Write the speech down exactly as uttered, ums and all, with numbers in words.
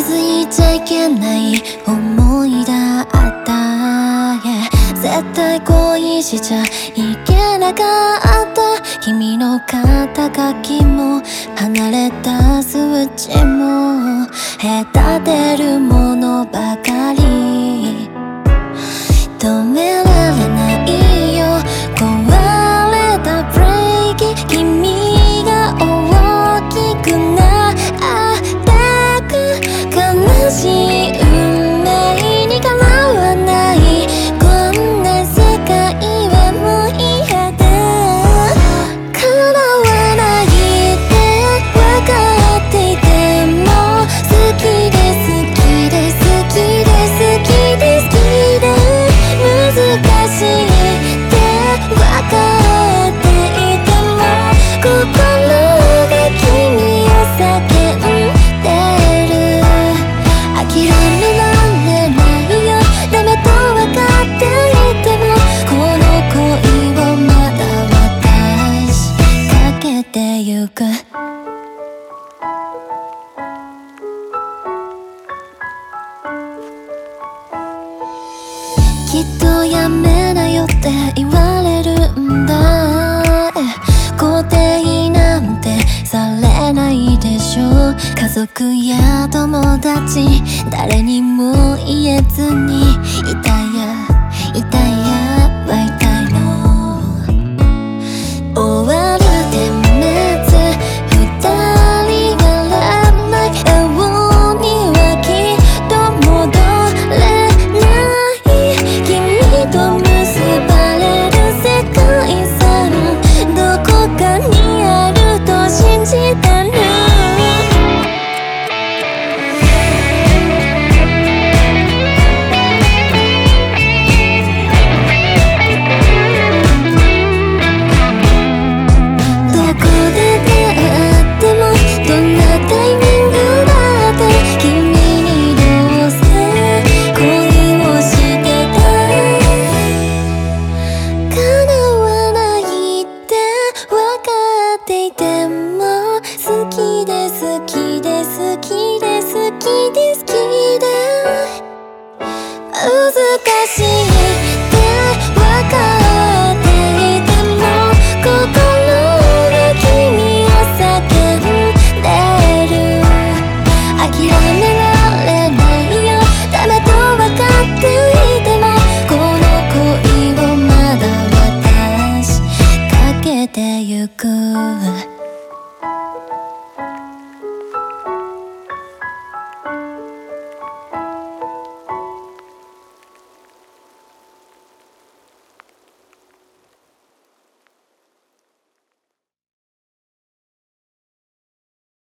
づいちゃいけない思いだった、yeah、絶対恋しちゃいけなかった。君の肩書きも離れた数値も隔てるものばかり。止められないよ壊れたブレーキ。君が大きくなってく悲しい運命にかなわない。こんな世界はもう嫌だ。叶わないって分かっていても好きで好きで好きで好きで好きで難しいって分かっていても心が君を叫んでる。諦められないよダメと分かっていてもこの恋をまだ私かけてゆく。きっとやめなよって言われるんだ。肯定なんてされないでしょ。家族や友達誰にも言えずにいたやいたやはいたいの。終わる点滅二人笑わない青にはきっと戻れない君と結ばれる世界線どこかにあると信じてる。どこで出会ってもどんなタイミングだって君にどうせ恋をしてた。叶わないって分かっていても好きで好きで好きで好きで好きで難しい